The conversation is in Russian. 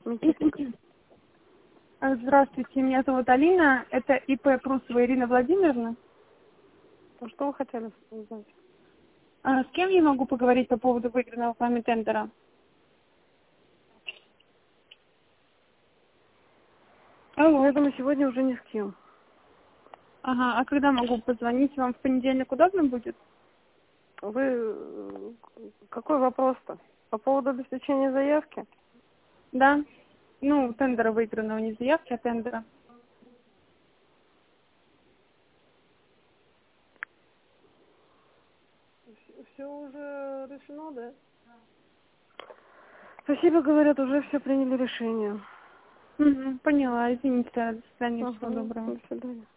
Никитенко. Здравствуйте, меня зовут Алина. Это ИП Прусова Ирина Владимировна. А что вы хотели узнать? С кем я могу поговорить по поводу выигранного вами тендера? Я думаю, сегодня уже ни с кем. Ага, а когда могу позвонить? Вам в понедельник удобно будет? Вы... Какой вопрос-то? По поводу обеспечения заявки? Да. Ну, тендера выигранного, не заявки, а тендера. Все уже решено, да? Спасибо, говорят, уже все приняли решение. Угу, поняла, извините, до свидания, всего Ага, доброго. до свидания.